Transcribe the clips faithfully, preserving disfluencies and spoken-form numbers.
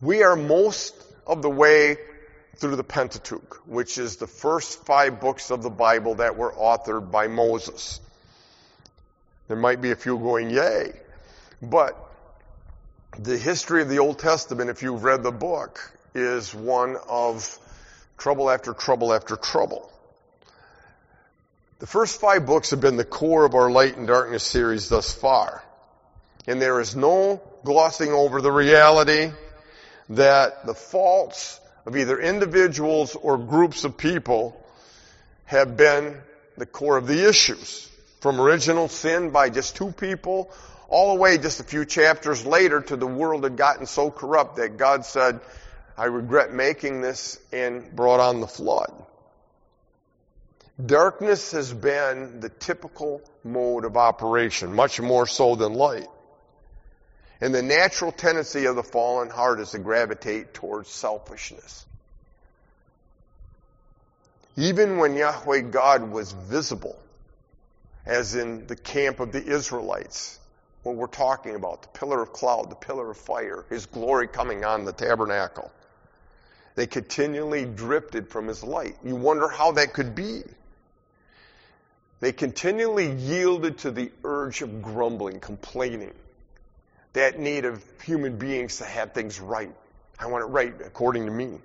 We are most of the way through the Pentateuch, which is the first five books of the Bible that were authored by Moses. There might be a few going, yay. But the history of the Old Testament, if you've read the book, is one of trouble after trouble after trouble. The first five books have been the core of our Light and Darkness series thus far. And there is no glossing over the reality that the faults of either individuals or groups of people have been the core of the issues. From original sin by just two people, all the way just a few chapters later to the world had gotten so corrupt that God said, I regret making this, and brought on the flood. Darkness has been the typical mode of operation, much more so than light. And the natural tendency of the fallen heart is to gravitate towards selfishness. Even when Yahweh God was visible, as in the camp of the Israelites, what we're talking about, the pillar of cloud, the pillar of fire, His glory coming on the tabernacle, they continually drifted from His light. You wonder how that could be. They continually yielded to the urge of grumbling, complaining, that need of human beings to have things right. I want it right according to me.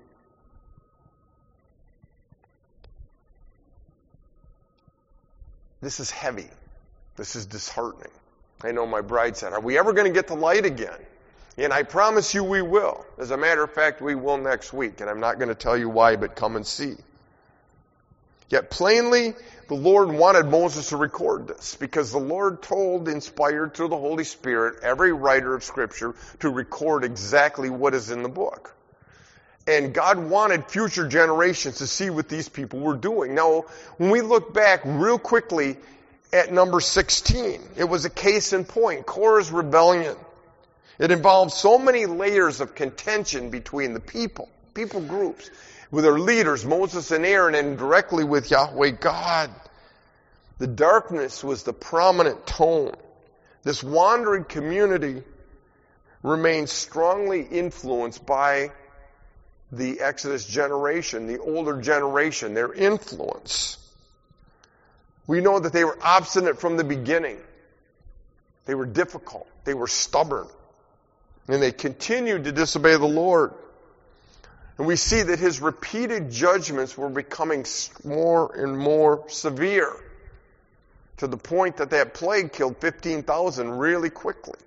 This is heavy. This is disheartening. I know my bride said, are we ever going to get the light again? And I promise you we will. As a matter of fact, we will next week. And I'm not going to tell you why, but come and see. Yet plainly, the Lord wanted Moses to record this because the Lord told, inspired through the Holy Spirit, every writer of Scripture to record exactly what is in the book. And God wanted future generations to see what these people were doing. Now, when we look back real quickly at number sixteen, it was a case in point, Korah's rebellion. It involved so many layers of contention between the people, people groups, with their leaders, Moses and Aaron, and directly with Yahweh God. The darkness was the prominent tone. This wandering community remained strongly influenced by the Exodus generation, the older generation, their influence. We know that they were obstinate from the beginning. They were difficult. They were stubborn. And they continued to disobey the Lord. And we see that His repeated judgments were becoming more and more severe, to the point that that plague killed fifteen thousand really quickly.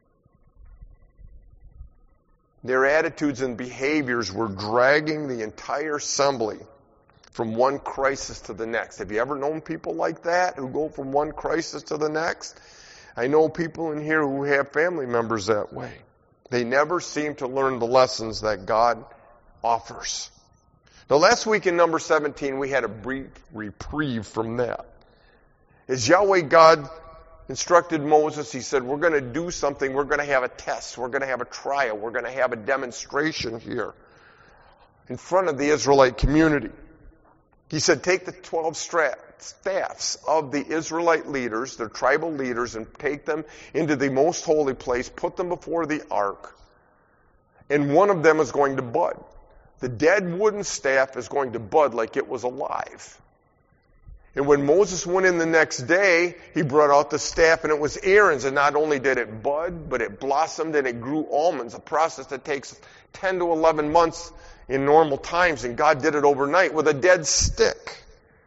Their attitudes and behaviors were dragging the entire assembly from one crisis to the next. Have you ever known people like that who go from one crisis to the next? I know people in here who have family members that way. They never seem to learn the lessons that God offers. Now, last week in number seventeen, we had a brief reprieve from that. As Yahweh God instructed Moses, He said, we're going to do something. We're going to have a test. We're going to have a trial. We're going to have a demonstration here in front of the Israelite community. He said, take the twelve staffs of the Israelite leaders, their tribal leaders, and take them into the most holy place, put them before the ark, and one of them is going to bud. The dead wooden staff is going to bud like it was alive. And when Moses went in the next day, he brought out the staff, and it was Aaron's. And not only did it bud, but it blossomed and it grew almonds, a process that takes ten to eleven months in normal times. And God did it overnight with a dead stick.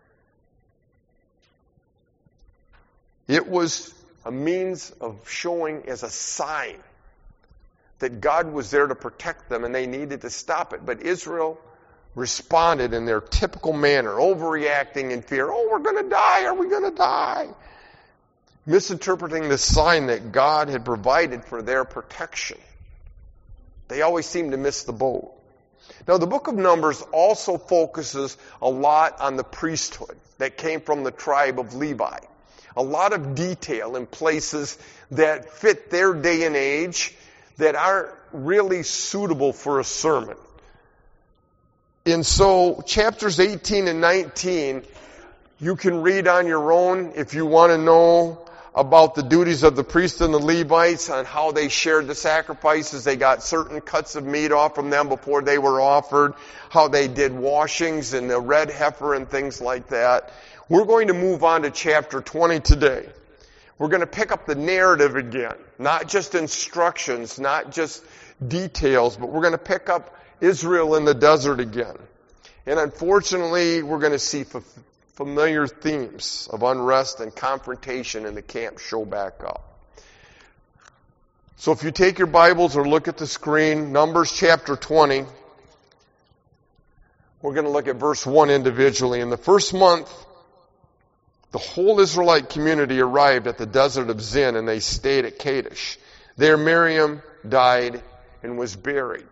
It was a means of showing as a sign that God was there to protect them, and they needed to stop it. But Israel responded in their typical manner, overreacting in fear. Oh, we're going to die. Are we going to die? Misinterpreting the sign that God had provided for their protection. They always seem to miss the boat. Now, the book of Numbers also focuses a lot on the priesthood that came from the tribe of Levi. A lot of detail in places that fit their day and age that aren't really suitable for a sermon. And so, chapters eighteen and nineteen, you can read on your own if you want to know about the duties of the priests and the Levites, on how they shared the sacrifices. They got certain cuts of meat off from them before they were offered, how they did washings and the red heifer and things like that. We're going to move on to chapter twenty today. We're going to pick up the narrative again, not just instructions, not just details, but we're going to pick up Israel in the desert again. And unfortunately, we're going to see f- familiar themes of unrest and confrontation in the camp show back up. So if you take your Bibles or look at the screen, Numbers chapter twenty, we're going to look at verse one individually. In the first month, the whole Israelite community arrived at the desert of Zin, and they stayed at Kadesh. There Miriam died and was buried.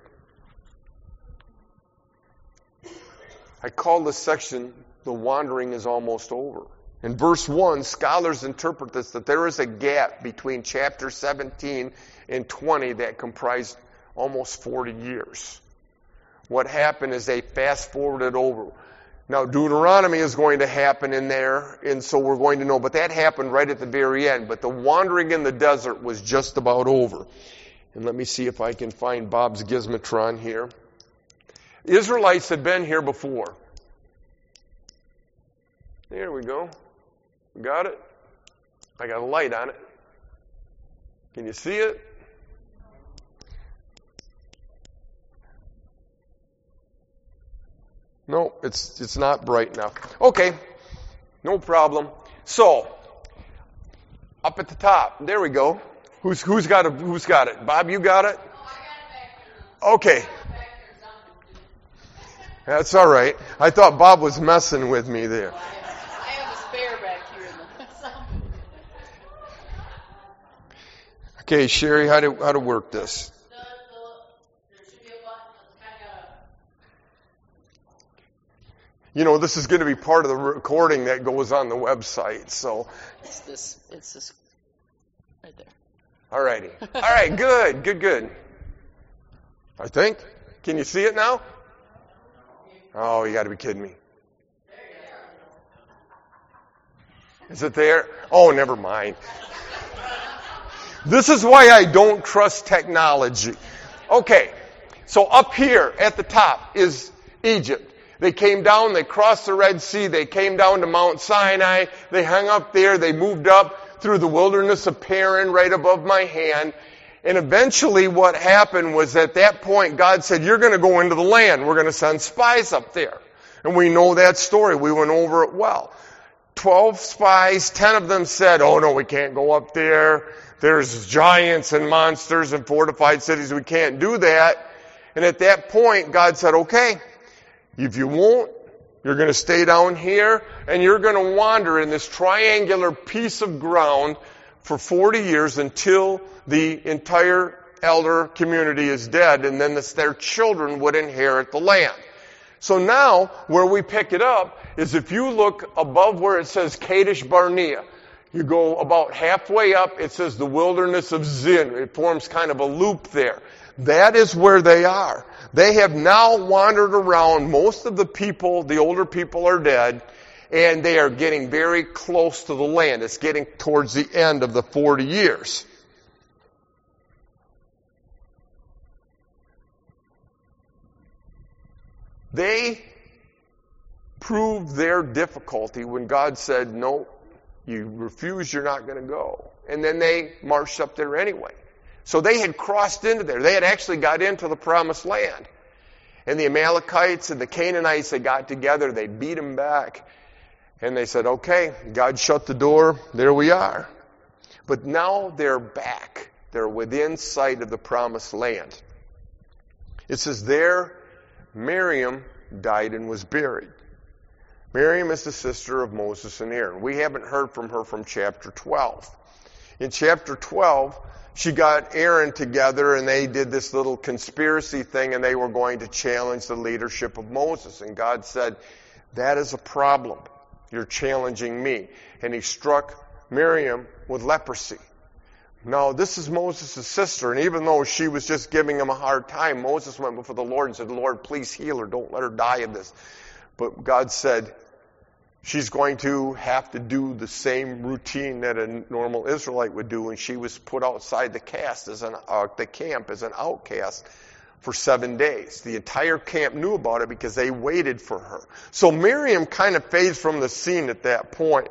I call this section, "The Wandering is Almost Over." In verse one, scholars interpret this that there is a gap between chapter seventeen and twenty that comprised almost forty years. What happened is they fast-forwarded over. Now, Deuteronomy is going to happen in there, and so we're going to know, but that happened right at the very end. But the wandering in the desert was just about over. And let me see if I can find Bob's Gizmotron here. Israelites had been here before. There we go. Got it? I got a light on it. Can you see it? No, it's it's not bright enough. Okay, no problem. So, up at the top, there we go. Who's who's got a, who's got it? Bob, you got it? Okay. That's all right. I thought Bob was messing with me there. I have a spare back here. Okay, Sherry, how to how to work this? You know, this is going to be part of the recording that goes on the website, so. It's this, it's this, right there. All righty. All right, good, good, good. I think. Can you see it now? Oh, you got to be kidding me. Is it there? Oh, never mind. This is why I don't trust technology. Okay, so up here at the top is Egypt. They came down, they crossed the Red Sea, they came down to Mount Sinai, they hung up there, they moved up through the wilderness of Paran right above my hand. And eventually what happened was at that point God said, you're going to go into the land. We're going to send spies up there. And we know that story. We went over it well. Twelve spies, ten of them said, oh no, we can't go up there. There's giants and monsters and fortified cities. We can't do that. And at that point God said, okay, if you won't, you're going to stay down here and you're going to wander in this triangular piece of ground for forty years until the entire elder community is dead, and then this, their children would inherit the land. So now, where we pick it up is if you look above where it says Kadesh Barnea, you go about halfway up, it says the wilderness of Zin. It forms kind of a loop there. That is where they are. They have now wandered around. Most of the people, the older people are dead, and they are getting very close to the land. It's getting towards the end of the forty years. They proved their difficulty when God said, no, you refuse, you're not going to go. And then they marched up there anyway. So they had crossed into there. They had actually got into the promised land. And the Amalekites and the Canaanites, they got together. They beat them back. And they said, okay, God shut the door. There we are. But now they're back. They're within sight of the promised land. It says there, Miriam died and was buried. Miriam is the sister of Moses and Aaron. We haven't heard from her from chapter twelve. In chapter twelve, she got Aaron together and they did this little conspiracy thing and they were going to challenge the leadership of Moses. And God said, that is a problem. You're challenging me. And he struck Miriam with leprosy. Now, this is Moses' sister, and even though she was just giving him a hard time, Moses went before the Lord and said, Lord, please heal her. Don't let her die of this. But God said, She's going to have to do the same routine that a normal Israelite would do, and she was put outside the cast as an uh, the camp as an outcast for seven days. The entire camp knew about it because they waited for her. So Miriam kind of fades from the scene at that point.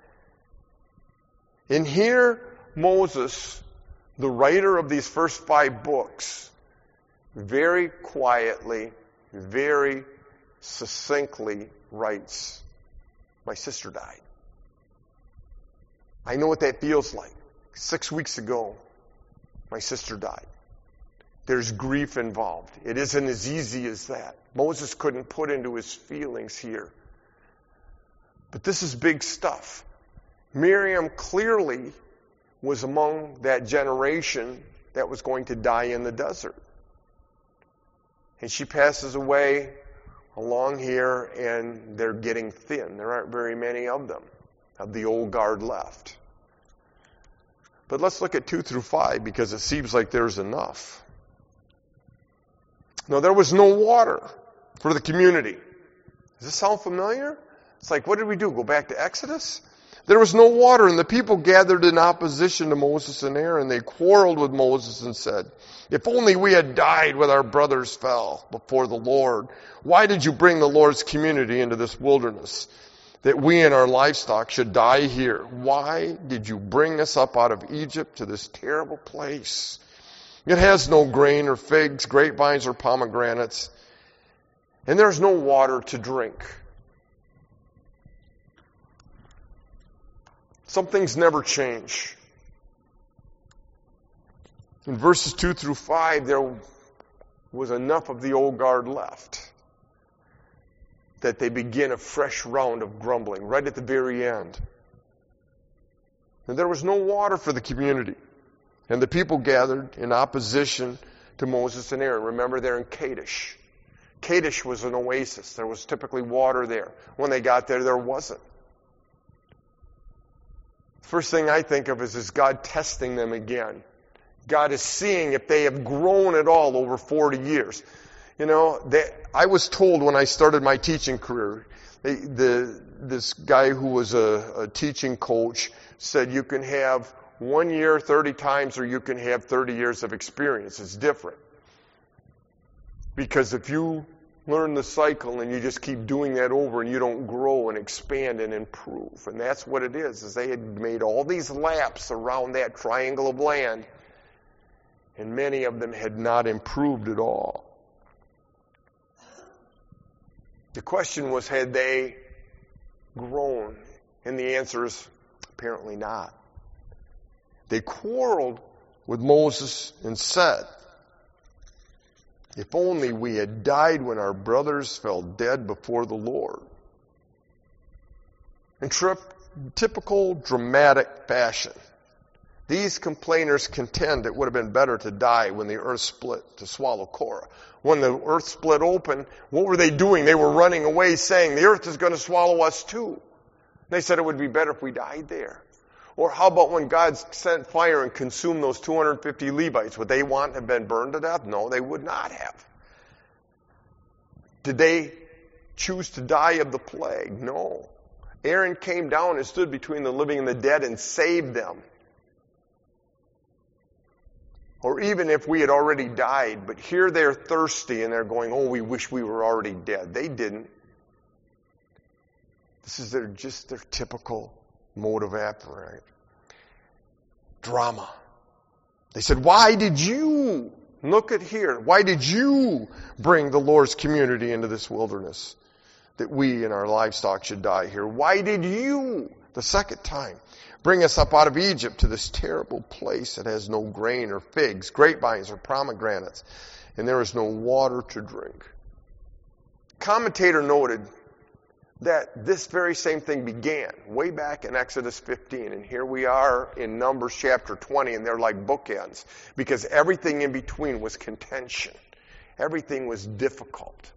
And here Moses, the writer of these first five books, very quietly, very succinctly writes, my sister died. I know what that feels like. Six weeks ago, my sister died. There's grief involved. It isn't as easy as that. Moses couldn't put into his feelings here. But this is big stuff. Miriam clearly was among that generation that was going to die in the desert. And she passes away along here, and they're getting thin. There aren't very many of them, of the old guard left. But let's look at two through five, because it seems like there's enough. Now, there was no water for the community. Does this sound familiar? It's like, what did we do? Go back to Exodus? There was no water, and the people gathered in opposition to Moses and Aaron. They quarreled with Moses and said, if only we had died when our brothers fell before the Lord. Why did you bring the Lord's community into this wilderness, that we and our livestock should die here? Why did you bring us up out of Egypt to this terrible place? It has no grain or figs, grapevines or pomegranates, and there's no water to drink. Some things never change. In verses two through five, there was enough of the old guard left that they begin a fresh round of grumbling right at the very end. And there was no water for the community. And the people gathered in opposition to Moses and Aaron. Remember, they're in Kadesh. Kadesh was an oasis. There was typically water there. When they got there, there wasn't. First thing I think of is, is God testing them again. God is seeing if they have grown at all over forty years. You know, they, I was told when I started my teaching career, they, the this guy who was a, a teaching coach said you can have one year thirty times, or you can have thirty years of experience. It's different. Because if you learn the cycle and you just keep doing that over and you don't grow and expand and improve. And that's what it is, is they had made all these laps around that triangle of land, and many of them had not improved at all. The question was, had they grown? And the answer is apparently not. They quarreled with Moses and said, if only we had died when our brothers fell dead before the Lord. In trip, typical dramatic fashion, these complainers contend it would have been better to die when the earth split to swallow Korah. When the earth split open, what were they doing? They were running away saying, the earth is going to swallow us too. They said it would be better if we died there. Or how about when God sent fire and consumed those two hundred fifty Levites? Would they want to have been burned to death? No, they would not have. Did they choose to die of the plague? No. Aaron came down and stood between the living and the dead and saved them. Or even if we had already died, but here they're thirsty and they're going, oh, we wish we were already dead. They didn't. This is their just their typical mode of operation. Drama. They said, why did you, look at here, why did you bring the Lord's community into this wilderness, that we and our livestock should die here? Why did you, the second time, bring us up out of Egypt to this terrible place that has no grain or figs, grapevines or pomegranates, and there is no water to drink? Commentator noted that this very same thing began way back in Exodus fifteen. And here we are in Numbers chapter twenty, and they're like bookends, because everything in between was contention. Everything was difficult.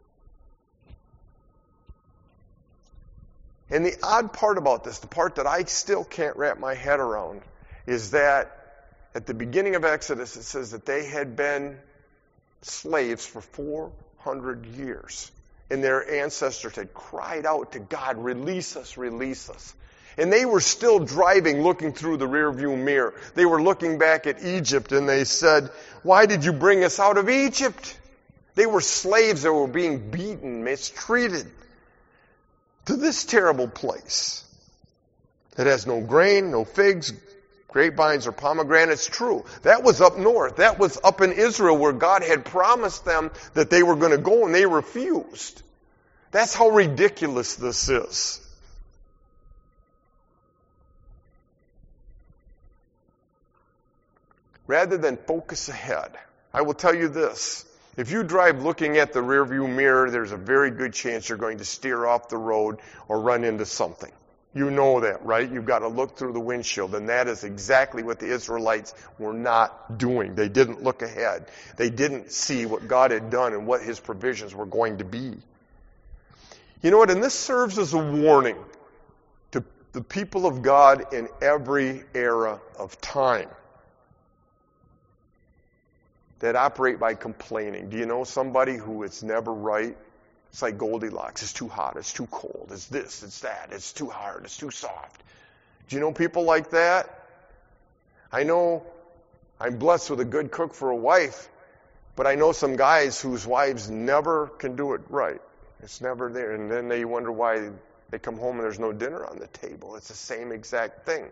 And the odd part about this, the part that I still can't wrap my head around, is that at the beginning of Exodus it says that they had been slaves for four hundred years. and their ancestors had cried out to God, release us, release us. And they were still driving, looking through the rearview mirror. They were looking back at Egypt, and they said, why did you bring us out of Egypt? They were slaves that were being beaten, mistreated, to this terrible place that has no grain, no figs, grapevines, or pomegranates. True. That was up north. That was up in Israel where God had promised them that they were going to go, and they refused. That's how ridiculous this is. Rather than focus ahead, I will tell you this. If you drive looking at the rearview mirror, there's a very good chance you're going to steer off the road or run into something. You know that, right? You've got to look through the windshield, and that is exactly what the Israelites were not doing. They didn't look ahead. They didn't see what God had done and what His provisions were going to be. You know what? And this serves as a warning to the people of God in every era of time that operate by complaining. Do you know somebody who is never right? It's like Goldilocks. It's too hot. It's too cold. It's this. It's that. It's too hard. It's too soft. Do you know people like that? I know I'm blessed with a good cook for a wife, but I know some guys whose wives never can do it right. It's never there. And then they wonder why they come home and there's no dinner on the table. It's the same exact thing.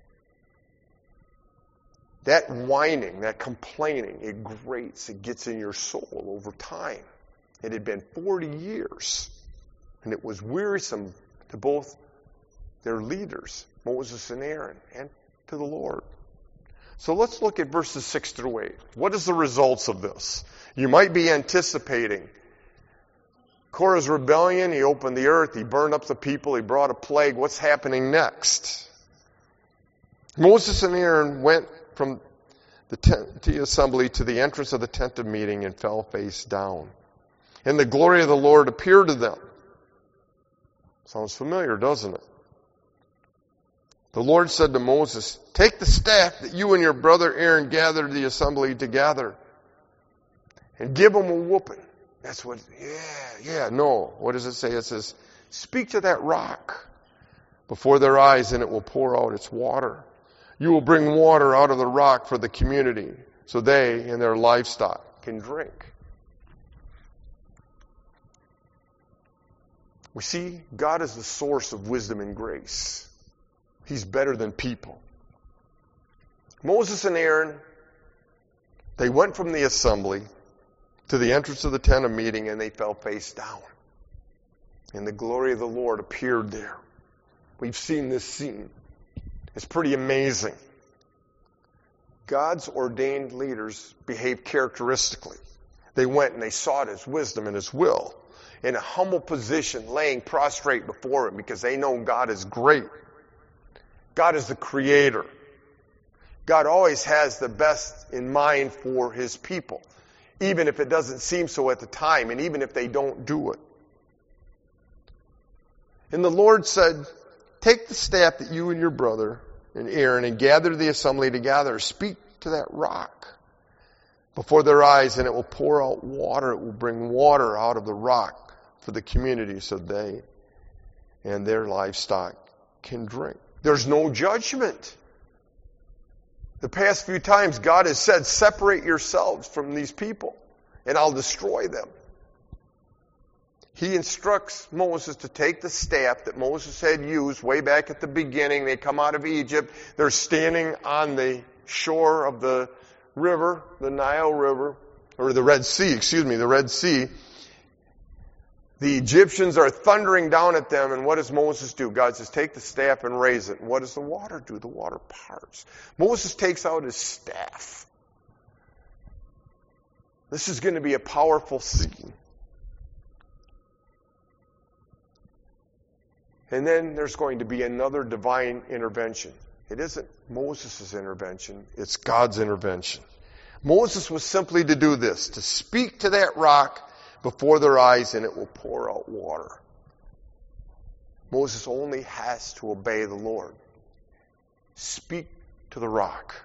That whining, that complaining, it grates, it gets in your soul over time. It had been forty years, and it was wearisome to both their leaders, Moses and Aaron, and to the Lord. So let's look at verses six through eight. What is the results of this? You might be anticipating Korah's rebellion. He opened the earth, he burned up the people, he brought a plague. What's happening next? Moses and Aaron went from the tent, the assembly to the entrance of the tent of meeting and fell face down. And the glory of the Lord appeared to them. Sounds familiar, doesn't it? The Lord said to Moses, take the staff that you and your brother Aaron gathered the assembly together and give them a whooping. That's what, yeah, yeah, no. What does it say? It says, speak to that rock before their eyes and it will pour out its water. You will bring water out of the rock for the community so they and their livestock can drink. We see God is the source of wisdom and grace. He's better than people. Moses and Aaron, they went from the assembly to the entrance of the tent of meeting and they fell face down. And the glory of the Lord appeared there. We've seen this scene. It's pretty amazing. God's ordained leaders behaved characteristically. They went and they sought His wisdom and His will in a humble position, laying prostrate before Him because they know God is great. God is the Creator. God always has the best in mind for His people, even if it doesn't seem so at the time, and even if they don't do it. And the Lord said, take the staff that you and your brother and Aaron and gather the assembly together. Speak to that rock before their eyes and it will pour out water. It will bring water out of the rock for the community so they and their livestock can drink. There's no judgment. The past few times God has said, separate yourselves from these people and I'll destroy them. He instructs Moses to take the staff that Moses had used way back at the beginning. They come out of Egypt. They're standing on the shore of the river, the Nile River, or the Red Sea, excuse me, the Red Sea. The Egyptians are thundering down at them, and what does Moses do? God says, take the staff and raise it. And what does the water do? The water parts. Moses takes out his staff. This is going to be a powerful scene. And then there's going to be another divine intervention. It isn't Moses' intervention, it's God's intervention. Moses was simply to do this, to speak to that rock before their eyes and it will pour out water. Moses only has to obey the Lord. Speak to the rock.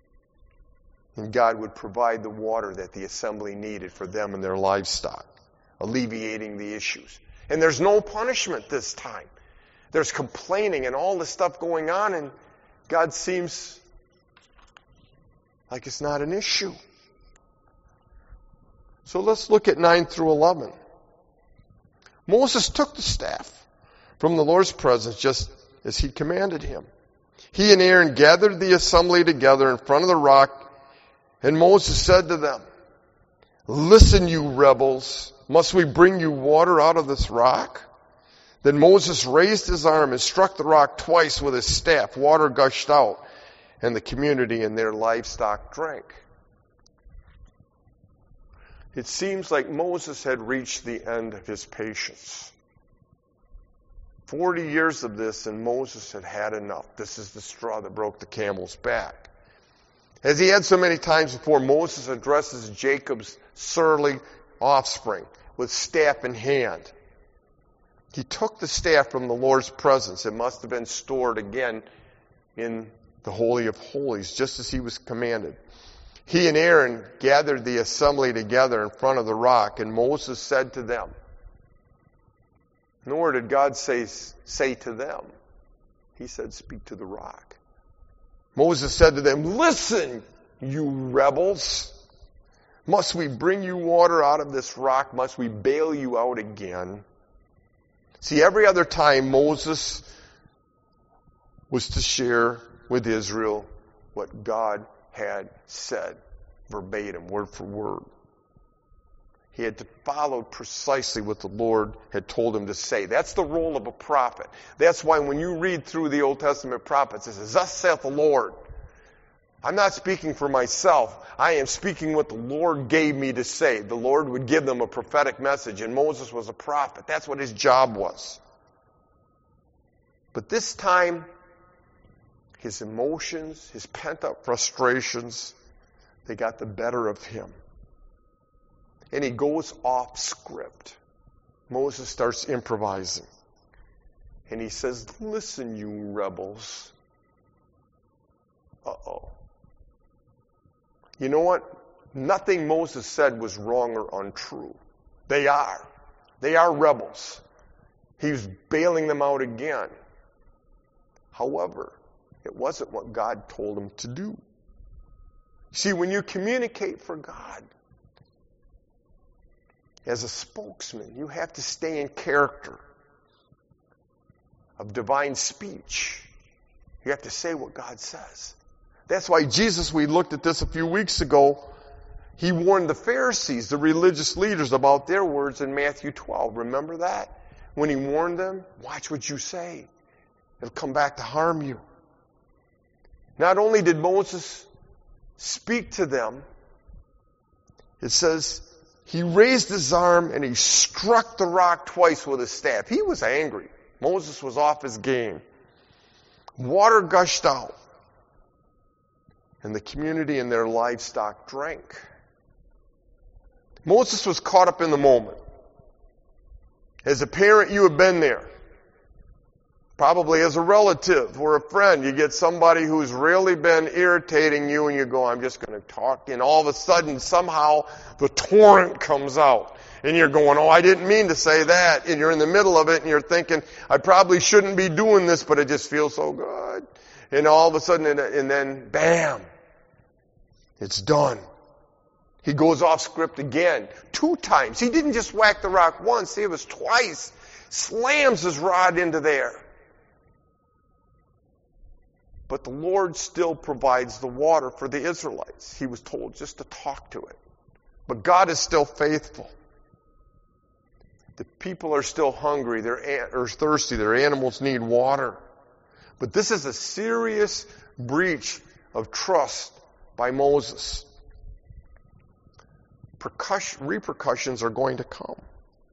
And God would provide the water that the assembly needed for them and their livestock. alleviating the issues. And there's no punishment this time. There's complaining and all this stuff going on, and God seems like it's not an issue. So let's look at nine through eleven. Moses took the staff from the Lord's presence just as he commanded him. He and Aaron gathered the assembly together in front of the rock, and Moses said to them, "Listen, you rebels, must we bring you water out of this rock?" Then Moses raised his arm and struck the rock twice with his staff. Water gushed out, and the community and their livestock drank. It seems like Moses had reached the end of his patience. Forty years of this, and Moses had had enough. This is the straw that broke the camel's back. As he had so many times before, Moses addresses Jacob's surly offspring with staff in hand. He took the staff from the Lord's presence. It must have been stored again in the Holy of Holies, just as he was commanded. He and Aaron gathered the assembly together in front of the rock, and Moses said to them, nor did God say, say to them. He said, speak to the rock. Moses said to them, "Listen, you rebels. Must we bring you water out of this rock? Must we bail you out again?" See, every other time Moses was to share with Israel what God had said, verbatim, word for word. He had to follow precisely what the Lord had told him to say. That's the role of a prophet. That's why when you read through the Old Testament prophets, it says, "Thus saith the Lord." I'm not speaking for myself. I am speaking what the Lord gave me to say. The Lord would give them a prophetic message, and Moses was a prophet. That's what his job was. But this time, his emotions, his pent-up frustrations, they got the better of him. And he goes off script. Moses starts improvising. And he says, "Listen, you rebels." Uh-oh. You know what? Nothing Moses said was wrong or untrue. They are. They are rebels. He was bailing them out again. However, it wasn't what God told him to do. See, when you communicate for God, as a spokesman, you have to stay in character of divine speech. You have to say what God says. That's why Jesus, we looked at this a few weeks ago, he warned the Pharisees, the religious leaders, about their words in Matthew twelve. Remember that? When he warned them, watch what you say. It'll come back to harm you. Not only did Moses speak to them, it says he raised his arm and he struck the rock twice with his staff. He was angry. Moses was off his game. Water gushed out. And the community and their livestock drank. Moses was caught up in the moment. As a parent, you have been there. Probably as a relative or a friend, you get somebody who's really been irritating you and you go, "I'm just going to talk." And all of a sudden, somehow, the torrent comes out. And you're going, "Oh, I didn't mean to say that." And you're in the middle of it and you're thinking, "I probably shouldn't be doing this, but it just feels so good." And all of a sudden, and then, bam, it's done. He goes off script again, two times. He didn't just whack the rock once, it was twice. Slams his rod into there. But the Lord still provides the water for the Israelites. He was told just to talk to it. But God is still faithful. The people are still hungry, they're or thirsty, their animals need water. But this is a serious breach of trust by Moses. Percussion, repercussions are going to come.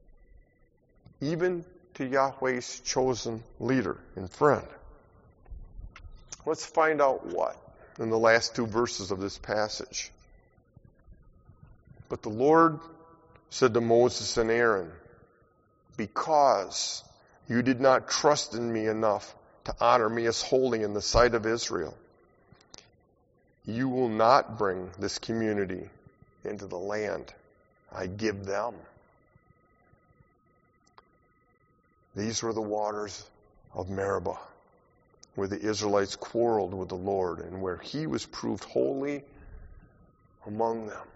Even to Yahweh's chosen leader and friend. Let's find out what in the last two verses of this passage. But the Lord said to Moses and Aaron, "Because you did not trust in me enough to honor me as holy in the sight of Israel, you will not bring this community into the land I give them." These were the waters of Meribah, where the Israelites quarreled with the Lord and where he was proved holy among them.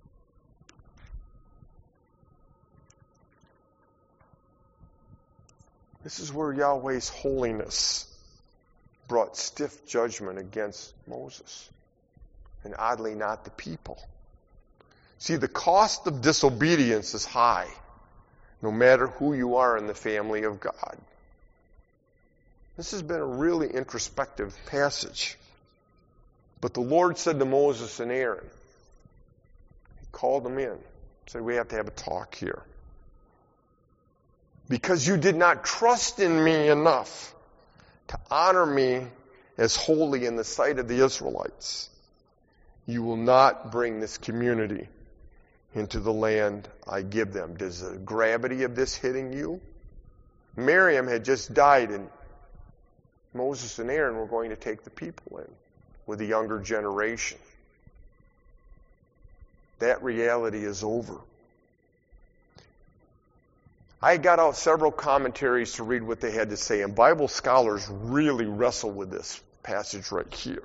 This is where Yahweh's holiness brought stiff judgment against Moses, and oddly not the people. See, the cost of disobedience is high, no matter who you are in the family of God. This has been a really introspective passage. But the Lord said to Moses and Aaron, he called them in, said, we have to have a talk here. Because you did not trust in me enough to honor me as holy in the sight of the Israelites, you will not bring this community into the land I give them. Does the gravity of this hitting you? Miriam had just died, and Moses and Aaron were going to take the people in with the younger generation. That reality is over. I got out several commentaries to read what they had to say, and Bible scholars really wrestle with this passage right here.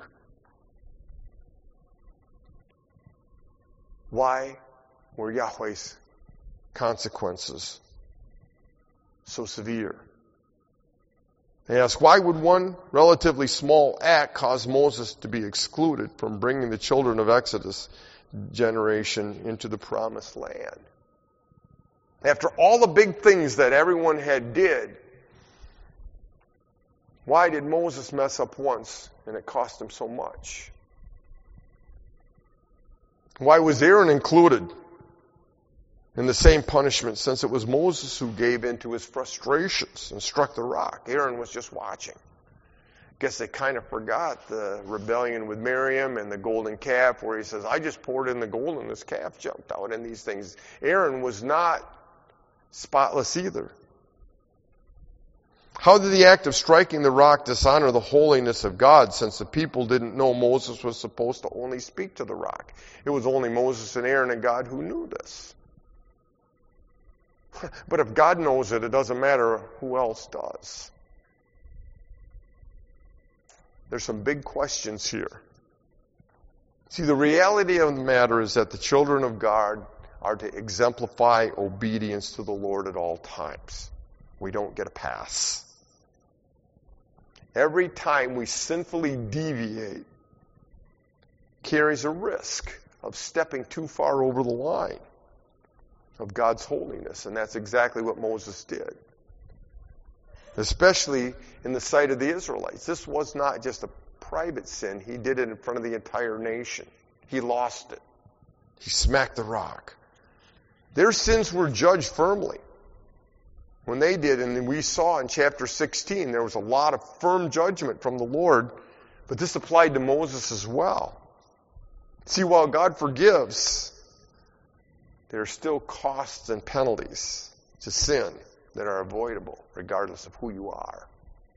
Why were Yahweh's consequences so severe? They ask, why would one relatively small act cause Moses to be excluded from bringing the children of Exodus generation into the promised land? After all the big things that everyone had did, why did Moses mess up once and it cost him so much? Why was Aaron included in the same punishment, since it was Moses who gave in to his frustrations and struck the rock? Aaron was just watching. Guess they kind of forgot the rebellion with Miriam and the golden calf, where he says, I just poured in the gold and this calf jumped out, and these things. Aaron was not spotless either. How did the act of striking the rock dishonor the holiness of God, since the people didn't know Moses was supposed to only speak to the rock? It was only Moses and Aaron and God who knew this. But if God knows it, it doesn't matter who else does. There's some big questions here. See, the reality of the matter is that the children of God are to exemplify obedience to the Lord at all times. We don't get a pass. Every time we sinfully deviate carries a risk of stepping too far over the line of God's holiness, and that's exactly what Moses did. Especially in the sight of the Israelites. This was not just a private sin. He did it in front of the entire nation. He lost it. He smacked the rock. Their sins were judged firmly when they did, and we saw in chapter sixteen there was a lot of firm judgment from the Lord, but this applied to Moses as well. See, while God forgives, there are still costs and penalties to sin that are avoidable, regardless of who you are.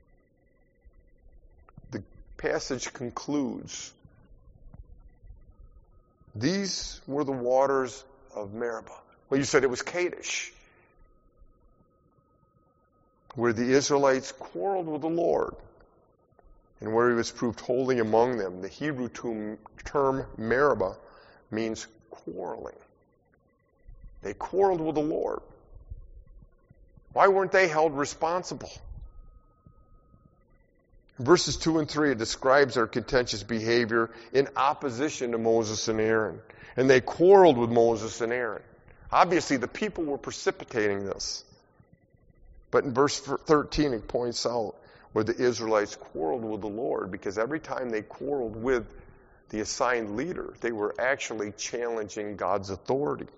The passage concludes, these were the waters of Meribah. Well, you said it was Kadesh, where the Israelites quarreled with the Lord and where he was proved holy among them. The Hebrew term Meribah means quarreling. They quarreled with the Lord. Why weren't they held responsible? In verses two and three, it describes their contentious behavior in opposition to Moses and Aaron. And they quarreled with Moses and Aaron. Obviously, the people were precipitating this. But in verse thirteen, it points out where the Israelites quarreled with the Lord, because every time they quarreled with the assigned leader, they were actually challenging God's authority.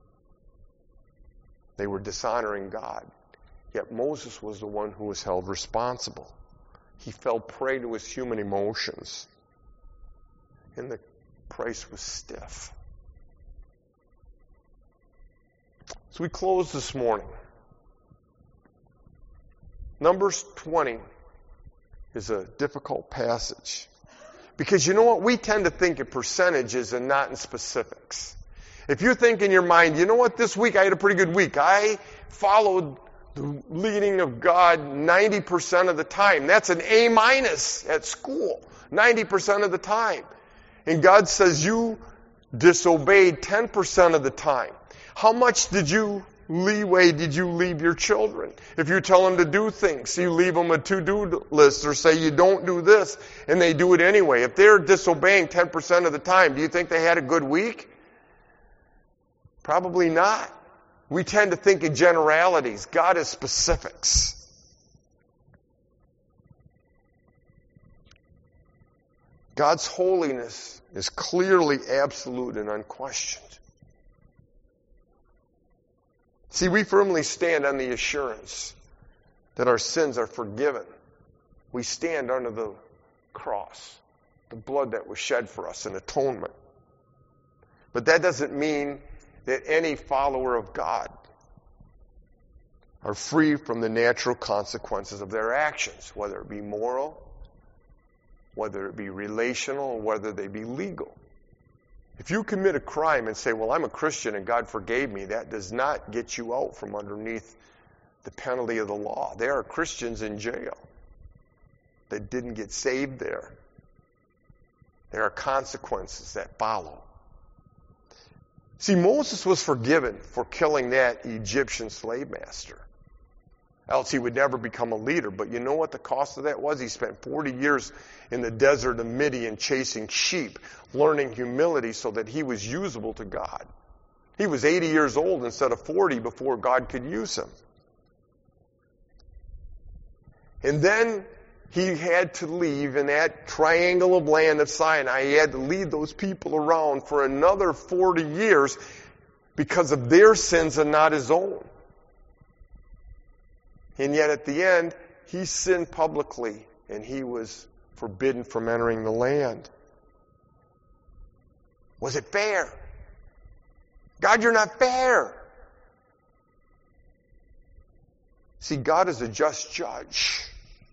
They were dishonoring God. Yet Moses was the one who was held responsible. He fell prey to his human emotions. And the price was stiff. So we close this morning. Numbers twenty is a difficult passage. Because you know what? We tend to think in percentages and not in specifics. If you think in your mind, you know what, this week I had a pretty good week. I followed the leading of God ninety percent of the time. That's an A minus at school, ninety percent of the time. And God says you disobeyed ten percent of the time. How much did you leeway did you leave your children? If you tell them to do things, you leave them a to-do list or say you don't do this, and they do it anyway. If they're disobeying ten percent of the time, do you think they had a good week? Probably not. We tend to think in generalities. God is specifics. God's holiness is clearly absolute and unquestioned. See, we firmly stand on the assurance that our sins are forgiven. We stand under the cross, the blood that was shed for us in atonement. But that doesn't mean that any follower of God are free from the natural consequences of their actions, whether it be moral, whether it be relational, or whether they be legal. If you commit a crime and say, well, I'm a Christian and God forgave me, that does not get you out from underneath the penalty of the law. There are Christians in jail that didn't get saved there. There are consequences that follow. See, Moses was forgiven for killing that Egyptian slave master. Else he would never become a leader. But you know what the cost of that was? He spent forty years in the desert of Midian chasing sheep, learning humility so that he was usable to God. He was eighty years old instead of forty before God could use him. And then he had to leave in that triangle of land of Sinai. He had to lead those people around for another forty years because of their sins and not his own. And yet at the end, he sinned publicly and he was forbidden from entering the land. Was it fair? God, you're not fair. See, God is a just judge.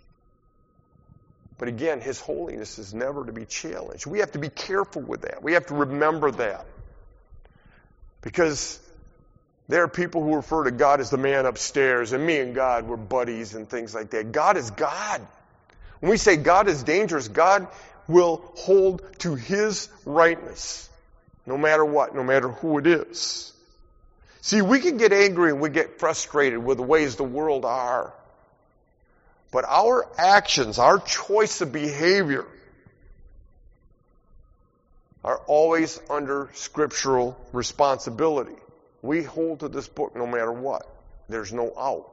But again, his holiness is never to be challenged. We have to be careful with that. We have to remember that. Because there are people who refer to God as the man upstairs, and me and God were buddies and things like that. God is God. When we say God is dangerous, God will hold to his rightness, no matter what, no matter who it is. See, we can get angry and we get frustrated with the ways the world are. But our actions, our choice of behavior, are always under scriptural responsibility. We hold to this book no matter what. There's no out.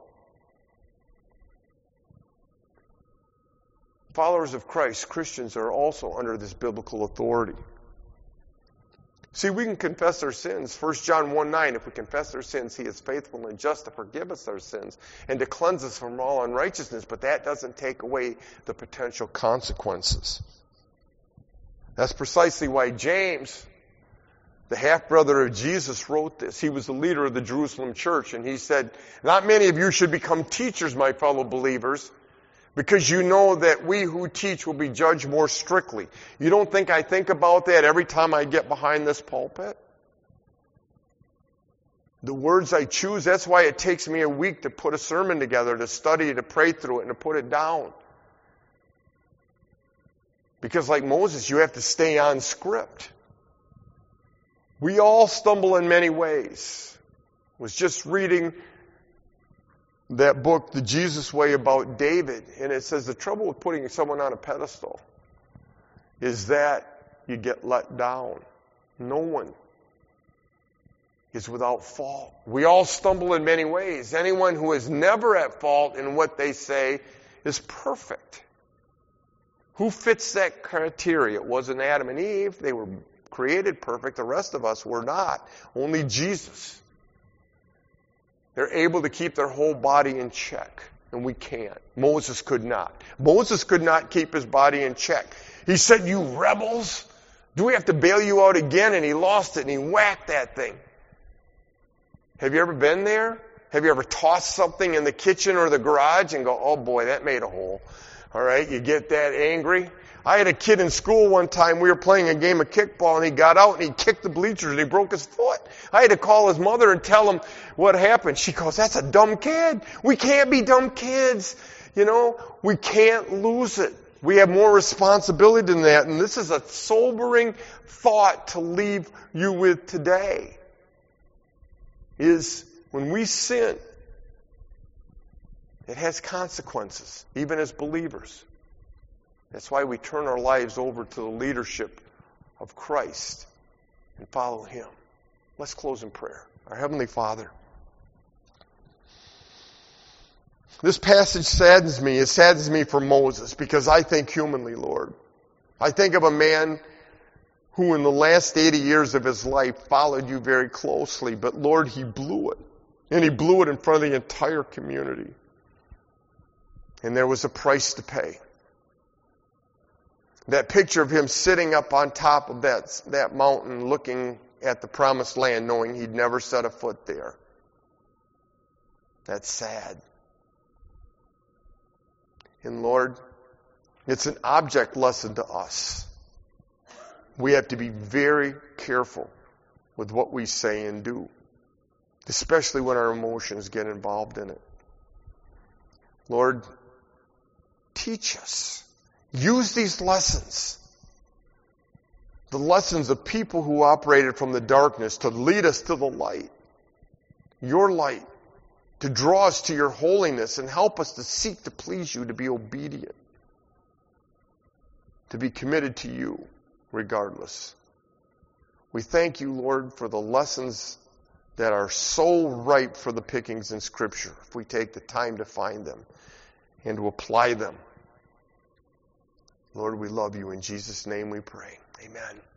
Followers of Christ, Christians, are also under this biblical authority. See, we can confess our sins. First John one nine, if we confess our sins, he is faithful and just to forgive us our sins and to cleanse us from all unrighteousness. But that doesn't take away the potential consequences. That's precisely why James, the half-brother of Jesus, wrote this. He was the leader of the Jerusalem church, and he said, not many of you should become teachers, my fellow believers, because you know that we who teach will be judged more strictly. You don't think I think about that every time I get behind this pulpit? The words I choose, that's why it takes me a week to put a sermon together, to study, to pray through it, and to put it down. Because like Moses, you have to stay on script. We all stumble in many ways. I was just reading that book, The Jesus Way, about David, and it says the trouble with putting someone on a pedestal is that you get let down. No one is without fault. We all stumble in many ways. Anyone who is never at fault in what they say is perfect. Who fits that criteria? It wasn't Adam and Eve. They were created perfect. The rest of us were not. Only Jesus. They're able to keep their whole body in check, and we can't. Moses could not. Moses could not keep his body in check. He said, you rebels, do we have to bail you out again? And he lost it, and he whacked that thing. Have you ever been there? Have you ever tossed something in the kitchen or the garage and go, oh boy, that made a hole? All right, you get that angry. I had a kid in school one time, we were playing a game of kickball, and he got out and he kicked the bleachers and he broke his foot. I had to call his mother and tell him what happened. She goes, that's a dumb kid. We can't be dumb kids. You know, we can't lose it. We have more responsibility than that, and this is a sobering thought to leave you with today. Is when we sin, it has consequences, even as believers. That's why we turn our lives over to the leadership of Christ and follow Him. Let's close in prayer. Our Heavenly Father, this passage saddens me. It saddens me for Moses because I think humanly, Lord. I think of a man who in the last eighty years of his life followed you very closely, but Lord, he blew it. And he blew it in front of the entire community. And there was a price to pay. That picture of him sitting up on top of that, that mountain looking at the promised land knowing he'd never set a foot there. That's sad. And Lord, it's an object lesson to us. We have to be very careful with what we say and do, especially when our emotions get involved in it. Lord, teach us. Use these lessons, the lessons of people who operated from the darkness to lead us to the light, your light, to draw us to your holiness and help us to seek to please you, to be obedient, to be committed to you regardless. We thank you, Lord, for the lessons that are so ripe for the pickings in Scripture, if we take the time to find them and to apply them. Lord, we love you. In Jesus' name we pray. Amen.